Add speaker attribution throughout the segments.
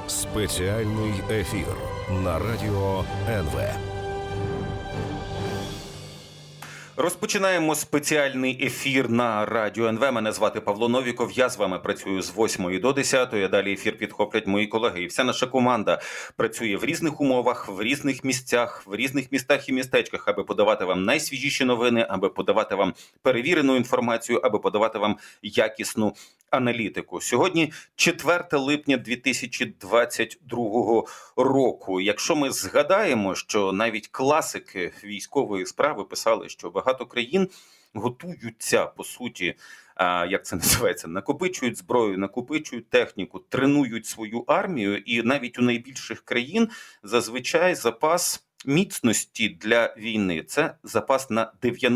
Speaker 1: Спеціальний ефір на радіо НВ.
Speaker 2: Розпочинаємо спеціальний ефір на радіо НВ. Мене звати Павло Новіков. Я з вами працюю з 8 до 10. Далі ефір підхоплять мої колеги. І вся наша команда працює в різних умовах, в різних місцях, в різних містах і містечках, аби подавати вам найсвіжіші новини, аби подавати вам перевірену інформацію, аби подавати вам якісну аналітику. Сьогодні 4 липня 2022 року. Якщо ми згадаємо, що навіть класики військової справи писали, що багато країн готуються, по суті, як це називається, накопичують зброю, накопичують техніку, тренують свою армію, і навіть у найбільших країн зазвичай запас міцності для війни – це запас на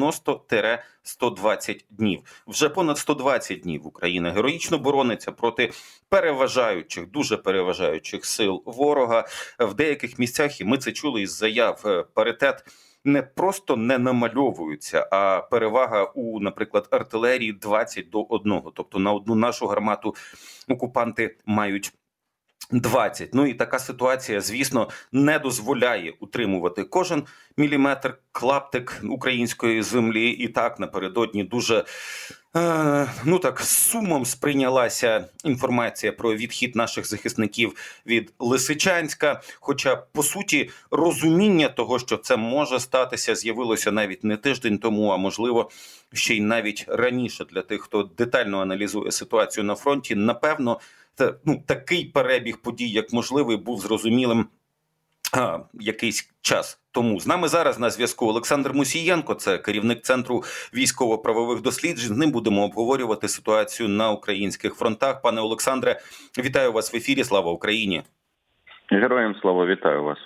Speaker 2: 90-120 днів. Вже понад 120 днів Україна героїчно борониться проти переважаючих, дуже переважаючих сил ворога. В деяких місцях, і ми це чули із заяв, паритет не просто не намальовується, а перевага у, наприклад, артилерії 20-1. Тобто на одну нашу гармату окупанти мають 20. Ну і така ситуація, звісно, не дозволяє утримувати кожен міліметр, клаптик української землі. І так напередодні дуже з сумом сприйнялася інформація про відхід наших захисників від Лисичанська. Хоча, по суті, розуміння того, що це може статися, з'явилося навіть не тиждень тому, а можливо, ще й навіть раніше для тих, хто детально аналізує ситуацію на фронті. Напевно, такий перебіг подій, як можливий, був зрозумілим якийсь час тому. З нами зараз на зв'язку Олександр Мусієнко, це керівник Центру військово-правових досліджень. З ним будемо обговорювати ситуацію на українських фронтах. Пане Олександре, вітаю вас в ефірі. Слава Україні!
Speaker 3: Героям слава, вітаю вас.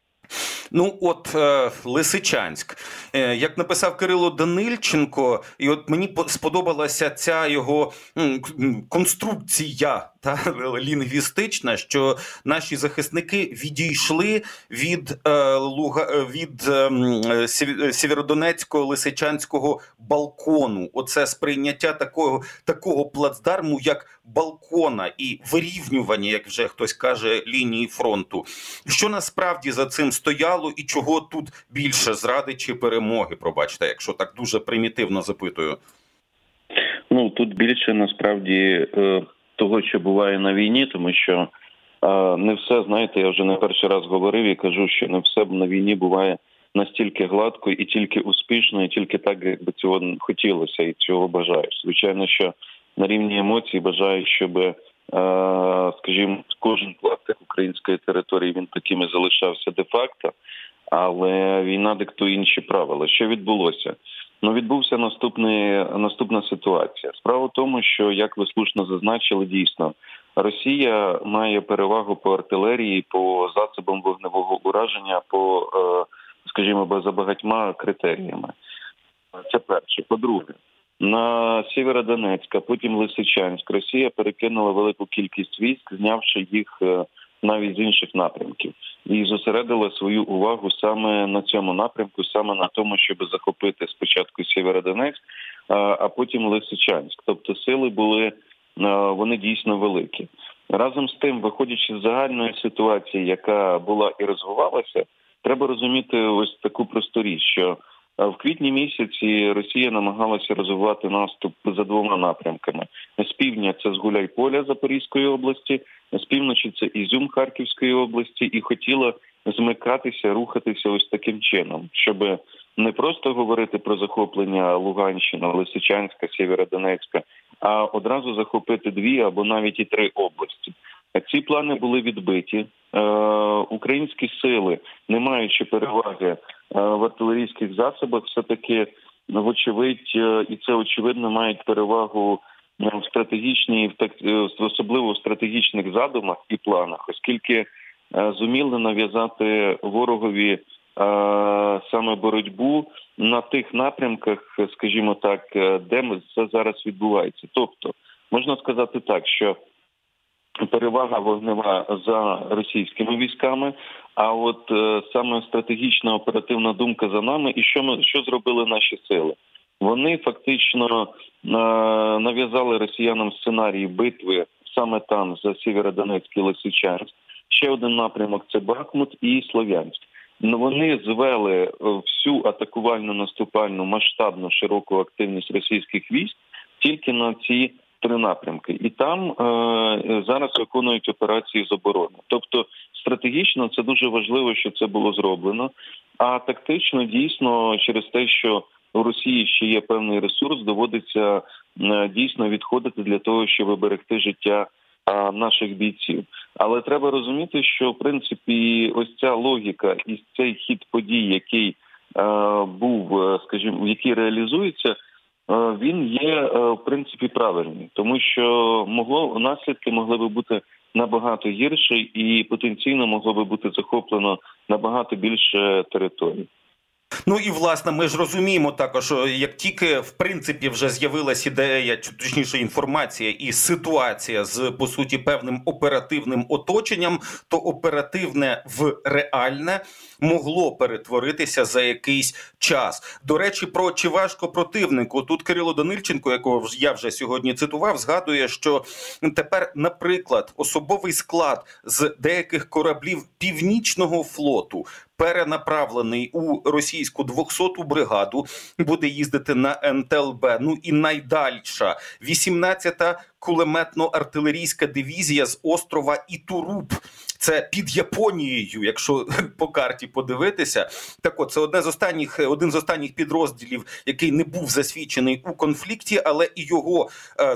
Speaker 2: Лисичанськ. Як написав Кирило Данильченко, і от мені сподобалася ця його конструкція лінгвістична, що наші захисники відійшли від Сєвєродонецького Лисичанського балкону. Оце сприйняття такого плацдарму, як балкона, і вирівнювання, як вже хтось каже, лінії фронту. Що насправді за цим стояло і чого тут більше, зради чи перемоги? Пробачте, якщо так дуже примітивно запитую.
Speaker 3: Тут більше насправді того, що буває на війні, тому що не все, знаєте, я вже не перший раз говорив і кажу, що не все на війні буває настільки гладко і тільки успішно, і тільки так, як би цього хотілося і цього бажаєш. Звичайно, що на рівні емоцій бажаю, щоб, скажімо, кожен клаптик української території, він таким і залишався де-факто, але війна диктує інші правила. Що відбулося? Відбувся наступна ситуація. Справа в тому, що, як ви слушно зазначили, дійсно, Росія має перевагу по артилерії, по засобам вогневого ураження, за багатьма критеріями. Це перше. По-друге, на Сєвєродонецьк, а потім Лисичанськ, Росія перекинула велику кількість військ, знявши їх навіть з інших напрямків. І зосередила свою увагу саме на цьому напрямку, саме на тому, щоб захопити спочатку Сєвєродонецьк, а потім Лисичанськ. Тобто сили були, вони дійсно великі. Разом з тим, виходячи з загальної ситуації, яка була і розвивалася, треба розуміти ось таку просту річ, що в квітні місяці Росія намагалася розвивати наступ за двома напрямками. З півдня – це з Гуляйполя Запорізької області, з півночі – це Ізюм Харківської області, і хотіла змикатися, рухатися ось таким чином, щоб не просто говорити про захоплення Луганщини, Лисичанська, Сєвєродонецька, а одразу захопити 2 або навіть і 3 області. Ці плани були відбиті. Українські сили, не маючи переваги в артилерійських засобах, все-таки, вочевидь, і це очевидно, мають перевагу в стратегічній, особливо в стратегічних задумах і планах, оскільки зуміли нав'язати ворогові саме боротьбу на тих напрямках, скажімо так, де це зараз відбувається. Тобто, можна сказати так, що перевага вогнева за російськими військами, а от саме стратегічна оперативна думка за нами. І що зробили наші сили? Вони фактично нав'язали росіянам сценарій битви саме там, за Сєвєродонецьк і Лисичанськ. Ще один напрямок – це Бахмут і Слов'янськ. Вони звели всю атакувальну, наступальну, масштабну, широку активність російських військ тільки на ці 3 напрямки. І там зараз виконують операції з оборони. Тобто стратегічно це дуже важливо, що це було зроблено. А тактично, дійсно, через те, що у Росії ще є певний ресурс, доводиться дійсно відходити для того, щоб берегти життя наших бійців. Але треба розуміти, що, в принципі, ось ця логіка і цей хід подій, який був, скажімо, який реалізується, він є, в принципі, правильний. Тому що наслідки могли би бути набагато гірші і потенційно могло би бути захоплено набагато більше територій.
Speaker 2: Ну і, власне, ми ж розуміємо також, що як тільки, в принципі, вже з'явилась ідея, чи точніше інформація і ситуація з, по суті, певним оперативним оточенням, то оперативне в реальне могло перетворитися за якийсь час. До речі, про чи важко противнику. Тут Кирило Данильченко, якого я вже сьогодні цитував, згадує, що тепер, наприклад, особовий склад з деяких кораблів Північного флоту перенаправлений у російську 200-ту бригаду, буде їздити на НТЛБ. Ну і найдальша 18-та кулеметно-артилерійська дивізія з острова Ітуруб. Це під Японією, якщо по карті подивитися. Так от, це один з останніх підрозділів, який не був засвідчений у конфлікті, але і його,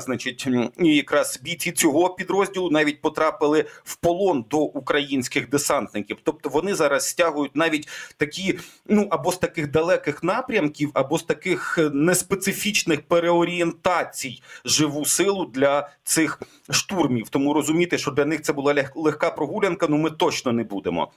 Speaker 2: якраз бійці цього підрозділу навіть потрапили в полон до українських десантників. Тобто вони зараз стягують навіть такі, або з таких далеких напрямків, або з таких неспецифічних переорієнтацій живу силу для цих штурмів. Тому розуміти, що для них це була легка прогулянка, ми точно не будемо.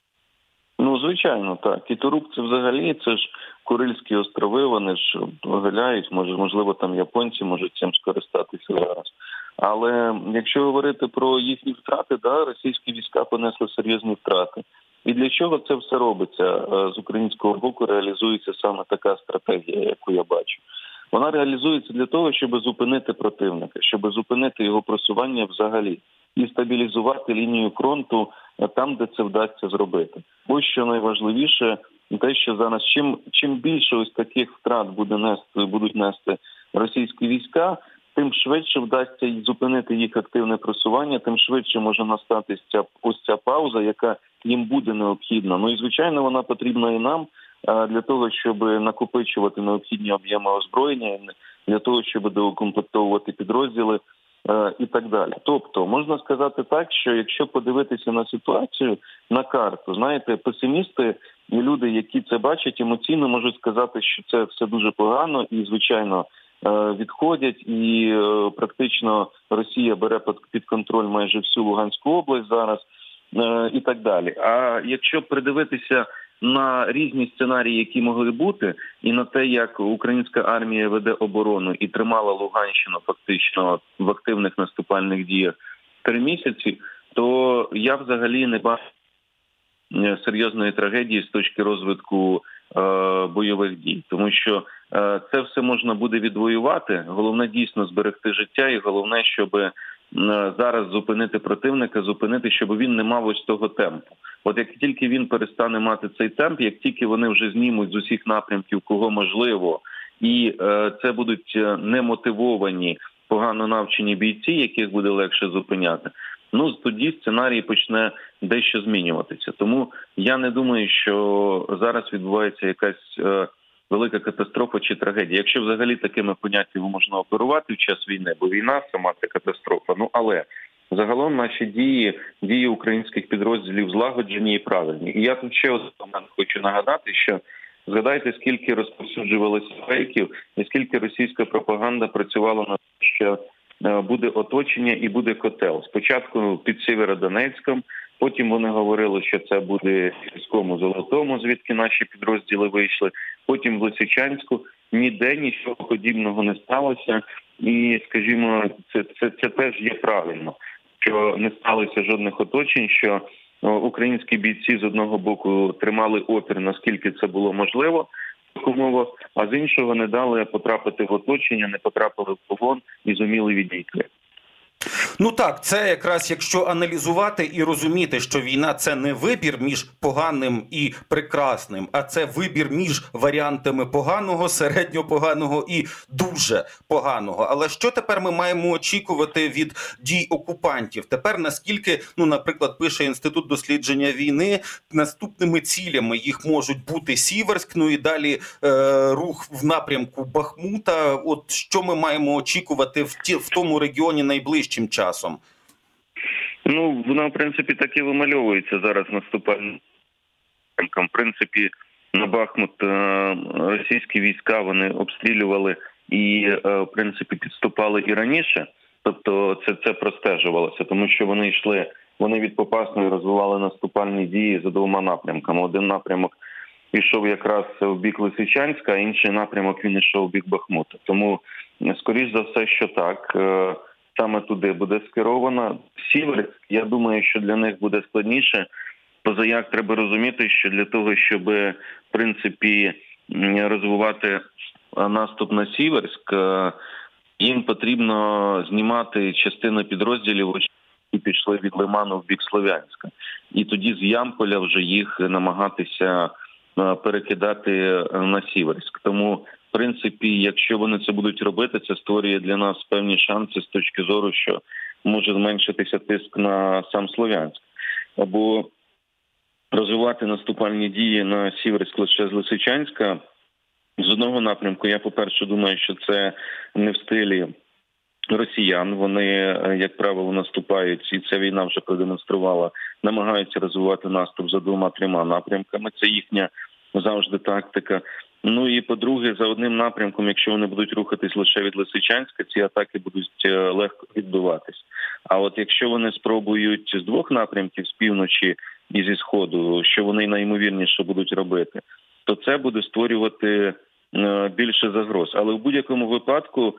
Speaker 3: Звичайно, так. Ітуруб це взагалі, це ж Курильські острови, вони ж гуляють, можливо, там японці можуть цим скористатися зараз. Але якщо говорити про їхні втрати, російські війська понесли серйозні втрати. І для чого це все робиться? З українського боку реалізується саме така стратегія, яку я бачу. Вона реалізується для того, щоб зупинити противника, щоб зупинити його просування взагалі і стабілізувати лінію фронту там, де це вдасться зробити. Ось що найважливіше, те, що зараз чим більше ось таких втрат будуть нести російські війська, тим швидше вдасться й зупинити їх активне просування, тим швидше може настати ось ця пауза, яка їм буде необхідна. І, звичайно, вона потрібна і нам, для того, щоб накопичувати необхідні об'єми озброєння, для того, щоб доукомплектовувати підрозділи і так далі. Тобто, можна сказати так, що якщо подивитися на ситуацію, на карту, знаєте, песимісти і люди, які це бачать, емоційно можуть сказати, що це все дуже погано і, звичайно, відходять, і практично Росія бере під контроль майже всю Луганську область зараз і так далі. А якщо придивитися на різні сценарії, які могли бути, і на те, як українська армія веде оборону і тримала Луганщину фактично в активних наступальних діях 3 місяці, то я взагалі не бачу серйозної трагедії з точки розвитку бойових дій. Тому що це все можна буде відвоювати. Головне дійсно зберегти життя і головне, щоб зараз зупинити противника, щоб він не мав ось того темпу. От як тільки він перестане мати цей темп, як тільки вони вже знімуть з усіх напрямків, кого можливо, і це будуть немотивовані, погано навчені бійці, яких буде легше зупиняти, тоді сценарій почне дещо змінюватися. Тому я не думаю, що зараз відбувається якась велика катастрофа чи трагедія. Якщо взагалі такими поняттями можна оперувати в час війни, бо війна сама це катастрофа. Але загалом наші дії українських підрозділів злагоджені і правильні. І я тут ще один момент хочу нагадати, що згадайте, скільки розповсюджувалося фейків і скільки російська пропаганда працювала на те, що буде оточення і буде котел. Спочатку під Сєвєродонецьком, потім вони говорили, що це буде в Сільському Золотому, звідки наші підрозділи вийшли, потім в Лисичанську. Ніде нічого подібного не сталося. І, скажімо, це теж є правильно, що не сталося жодних оточень, що українські бійці з одного боку тримали опір, наскільки це було можливо, а з іншого не дали потрапити в оточення, не потрапили в полон і зуміли відійти.
Speaker 2: Ну так, це якраз якщо аналізувати і розуміти, що війна – це не вибір між поганим і прекрасним, а це вибір між варіантами поганого, середньо поганого і дуже поганого. Але що тепер ми маємо очікувати від дій окупантів? Тепер наскільки, наприклад, пише Інститут дослідження війни, наступними цілями їх можуть бути Сіверськ, і далі рух в напрямку Бахмута. От що ми маємо очікувати в тому регіоні найближчим часом?
Speaker 3: Вона, в принципі, так і вимальовується зараз наступальним. В принципі, на Бахмут російські війська вони обстрілювали і, в принципі, підступали і раніше. Тобто це простежувалося, тому що вони від Попасної розвивали наступальні дії за двома напрямками. Один напрямок пішов якраз в бік Лисичанська, а інший напрямок він йшов в бік Бахмута. Тому, скоріш за все, що так, саме туди буде скеровано. Сіверськ, я думаю, що для них буде складніше. Позаяк треба розуміти, що для того, щоб, в принципі, розвивати наступ на Сіверськ, їм потрібно знімати частину підрозділів, які пішли від Лиману в бік Слов'янська. І тоді з Ямполя вже їх намагатися перекидати на Сіверськ. Тому, в принципі, якщо вони це будуть робити, це створює для нас певні шанси з точки зору, що може зменшитися тиск на сам Слов'янськ. Або розвивати наступальні дії на Сіверськ лише з Лисичанська. З одного напрямку, я, по-перше, думаю, що це не в стилі росіян. Вони, як правило, наступають, і ця війна вже продемонструвала, намагаються розвивати наступ за 2-3 напрямками. Це їхня завжди тактика. І, по-друге, за одним напрямком, якщо вони будуть рухатись лише від Лисичанська, ці атаки будуть легко відбиватись. А от якщо вони спробують з 2 напрямків, з півночі і зі сходу, що вони найімовірніше будуть робити, то це буде створювати більше загроз. Але в будь-якому випадку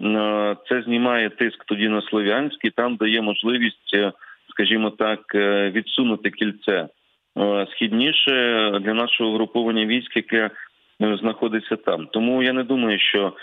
Speaker 3: це знімає тиск тоді на Слов'янськ і там дає можливість, скажімо так, відсунути кільце східніше для нашого угруповання військ, яке знаходиться там. Тому я не думаю, що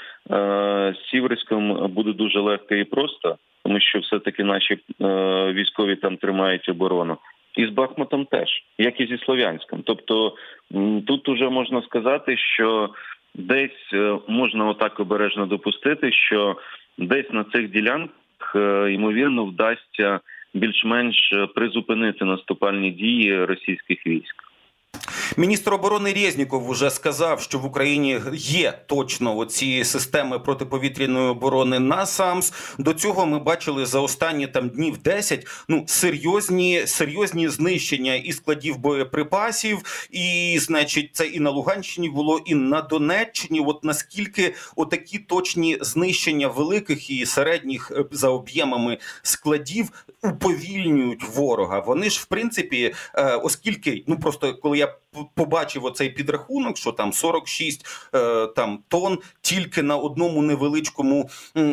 Speaker 3: з Сіверськом буде дуже легко і просто, тому що все-таки наші військові там тримають оборону. І з Бахмутом теж, як і зі Слов'янськом. Тобто тут уже можна сказати, що десь можна отак обережно допустити, що десь на цих ділянках, ймовірно, вдасться більш-менш призупинити наступальні дії російських військ.
Speaker 2: Міністр оборони Резніков вже сказав, що в Україні є точно оці системи протиповітряної оборони НАСАМС. До цього ми бачили за останні днів 10 серйозні знищення і складів боєприпасів, і, значить, це і на Луганщині було, і на Донеччині. От наскільки отакі точні знищення великих і середніх за об'ємами складів уповільнюють ворога. Вони ж, в принципі, оскільки, просто коли я побачив оцей підрахунок, що там 46 тонн тільки на одному невеличкому,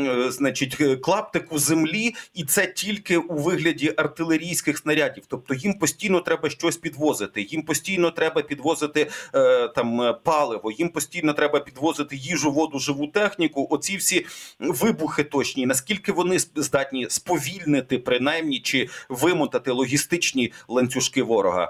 Speaker 2: клаптику землі, і це тільки у вигляді артилерійських снарядів. Тобто їм постійно треба щось підвозити, їм постійно треба підвозити паливо, їм постійно треба підвозити їжу, воду, живу техніку. Оці всі вибухи точні, наскільки вони здатні сповільнити, принаймні, чи вимотати логістичні ланцюжки ворога?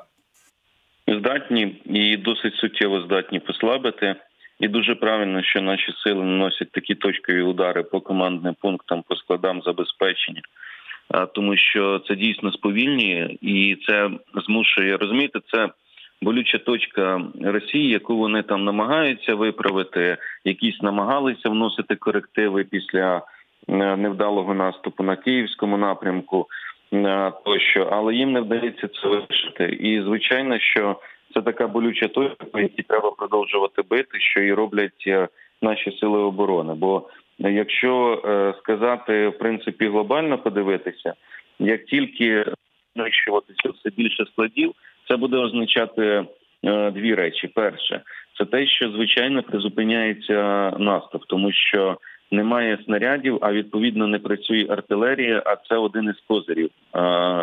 Speaker 3: Здатні і досить суттєво здатні послабити. І дуже правильно, що наші сили наносять такі точкові удари по командним пунктам, по складам забезпечення. Тому що це дійсно сповільнює і це змушує, розумієте, це болюча точка Росії, яку вони там намагаються виправити, якісь намагалися вносити корективи після невдалого наступу на Київському напрямку тощо, але їм не вдається це вирішити. І, звичайно, що це така болюча точка, по якій треба продовжувати бити, що і роблять наші сили оборони. Бо якщо сказати, в принципі, глобально подивитися, як тільки знищуватися все більше складів, це буде означати 2 речі. Перше, це те, що, звичайно, призупиняється наступ, тому що немає снарядів, а відповідно не працює артилерія, а це один із козирів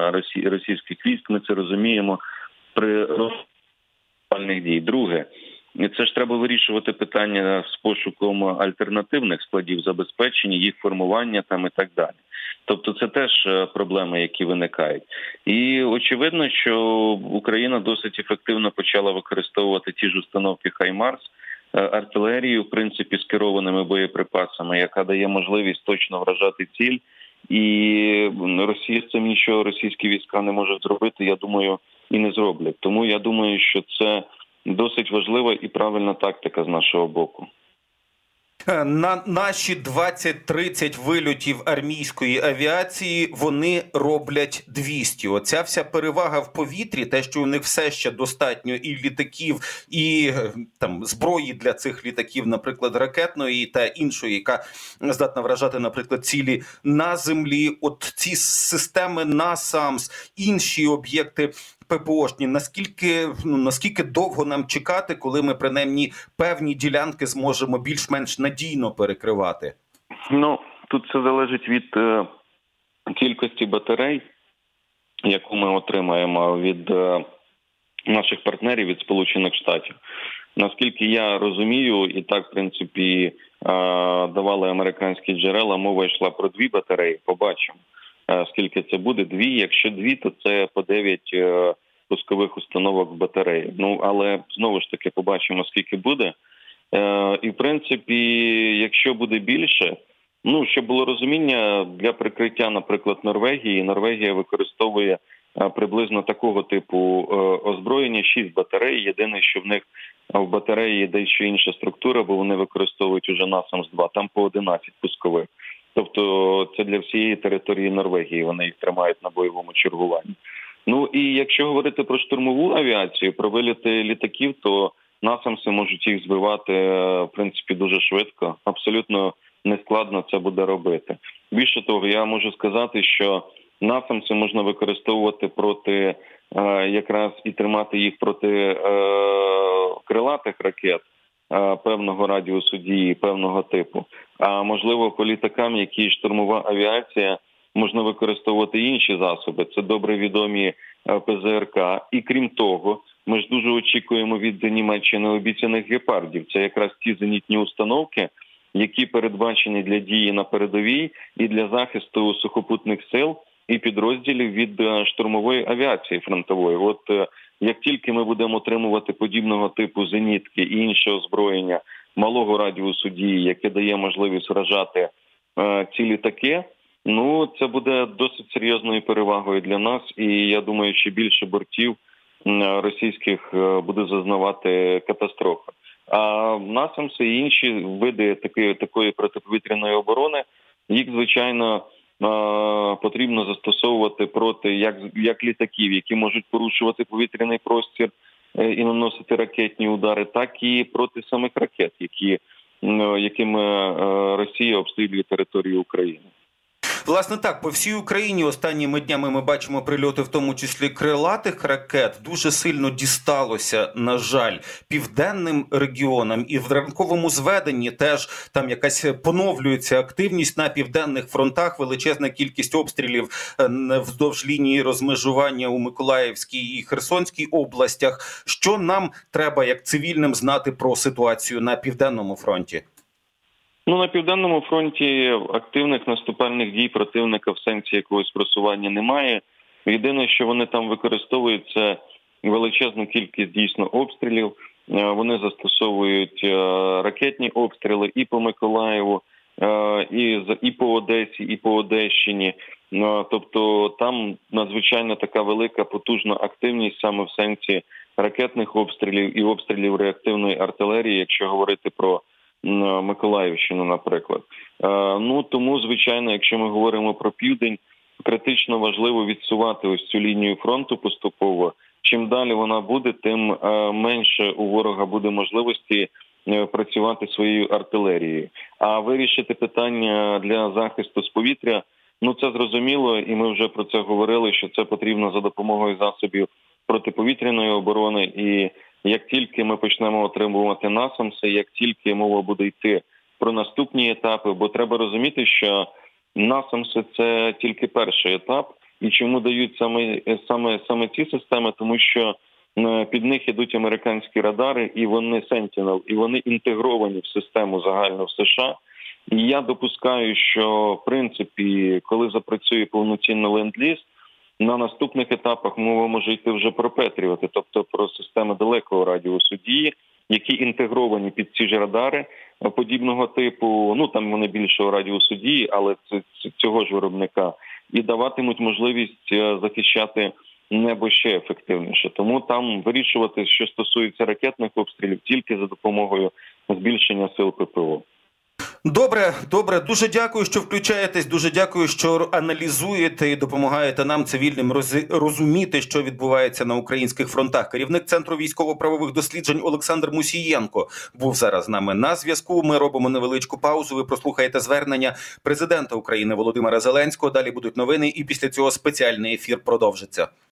Speaker 3: російських військ, ми це розуміємо при розпальних дій. Друге, І це ж треба вирішувати питання з пошуком альтернативних складів забезпечення, їх формування там і так далі. Тобто це теж проблеми, які виникають. І очевидно, що Україна досить ефективно почала використовувати ті ж установки «Хаймарс», артилерію, в принципі, з керованими боєприпасами, яка дає можливість точно вражати ціль. І Росія з цим нічого російські війська не можуть зробити, я думаю, і не зроблять. Тому я думаю, що це досить важлива і правильна тактика з нашого боку.
Speaker 2: На наші 20-30 вильотів армійської авіації вони роблять 200. Оця вся перевага в повітрі, те, що у них все ще достатньо і літаків, і там зброї для цих літаків, наприклад, ракетної та іншої, яка здатна вражати, наприклад, цілі на землі. От ці системи NASAMS, інші об'єкти ППОшні, наскільки довго нам чекати, коли ми принаймні певні ділянки зможемо більш-менш надійно перекривати?
Speaker 3: Тут все залежить від кількості батарей, яку ми отримаємо від наших партнерів, від Сполучених Штатів. Наскільки я розумію, і так, в принципі, давали американські джерела, мова йшла про 2 батареї, побачимо. Скільки це буде? 2. Якщо 2, то це по 9 пускових установок батареї. Але, знову ж таки, побачимо, скільки буде. І, в принципі, якщо буде більше, щоб було розуміння, для прикриття, наприклад, Норвегія використовує приблизно такого типу озброєння, 6 батарей. Єдине, що в них в батареї дещо інша структура, бо вони використовують уже NASAMS-2, там по 11 пускових. Тобто це для всієї території Норвегії, вони їх тримають на бойовому чергуванні. І якщо говорити про штурмову авіацію, про виліти літаків, то NASAMS можуть їх збивати, в принципі, дуже швидко. Абсолютно нескладно це буде робити. Більше того, я можу сказати, що NASAMS можна використовувати проти, якраз і тримати їх проти крилатих ракет певного радіусу дії, певного типу. А можливо, по літакам, які штурмова авіація, можна використовувати інші засоби. Це добре відомі ПЗРК. І крім того, ми ж дуже очікуємо від Німеччини обіцяних гепардів. Це якраз ті зенітні установки, які передбачені для дії на передовій і для захисту сухопутних сил і підрозділів від штурмової авіації фронтової. От як тільки ми будемо отримувати подібного типу зенітки і інше озброєння малого радіусу дії, яке дає можливість вражати ці літаки, це буде досить серйозною перевагою для нас. І я думаю, що більше бортів російських буде зазнавати катастрофи. А NASAMS і інші види такої протиповітряної оборони, їх, звичайно, потрібно застосовувати проти як літаків, які можуть порушувати повітряний простір і наносити ракетні удари, так і проти самих ракет, якими Росія обстрілює територію України.
Speaker 2: Власне так, по всій Україні останніми днями ми бачимо прильоти, в тому числі крилатих ракет. Дуже сильно дісталося, на жаль, південним регіонам. І в ранковому зведенні теж там якась поновлюється активність на південних фронтах. Величезна кількість обстрілів вздовж лінії розмежування у Миколаївській і Херсонській областях. Що нам треба, як цивільним, знати про ситуацію на південному фронті?
Speaker 3: На Південному фронті активних наступальних дій противника в сенсі якогось просування немає. Єдине, що вони там використовують, це величезну кількість дійсно обстрілів. Вони застосовують ракетні обстріли і по Миколаєву, і по Одесі, і по Одещині. Тобто там надзвичайно така велика потужна активність саме в сенсі ракетних обстрілів і обстрілів реактивної артилерії, якщо говорити про Миколаївщину, наприклад. Тому, звичайно, якщо ми говоримо про південь, критично важливо відсувати ось цю лінію фронту поступово. Чим далі вона буде, тим менше у ворога буде можливості працювати своєю артилерією. А вирішити питання для захисту з повітря, це зрозуміло, і ми вже про це говорили, що це потрібно за допомогою засобів протиповітряної оборони. І як тільки ми почнемо отримувати NASAMS, як тільки мова буде йти про наступні етапи, бо треба розуміти, що NASAMS – це тільки перший етап. І чому дають саме ці системи? Тому що Під них ідуть американські радари, і вони Sentinel, і вони інтегровані в систему загальну в США. І я допускаю, що, в принципі, коли запрацює повноцінно ленд-ліз, на наступних етапах мова може йти вже про Петріоти, тобто про системи далекого радіусу дії, які інтегровані під ці ж радари подібного типу, ну там вони більшого радіусу дії, але це цього ж виробника, і даватимуть можливість захищати небо ще ефективніше. Тому там вирішувати, що стосується ракетних обстрілів, тільки за допомогою збільшення сил ППО.
Speaker 2: Добре. Дуже дякую, що включаєтесь. Дуже дякую, що аналізуєте і допомагаєте нам, цивільним, розуміти, що відбувається на українських фронтах. Керівник Центру військово-правових досліджень Олександр Мусієнко був зараз з нами на зв'язку. Ми робимо невеличку паузу. Ви прослухаєте звернення президента України Володимира Зеленського. Далі будуть новини, і після цього спеціальний ефір продовжиться.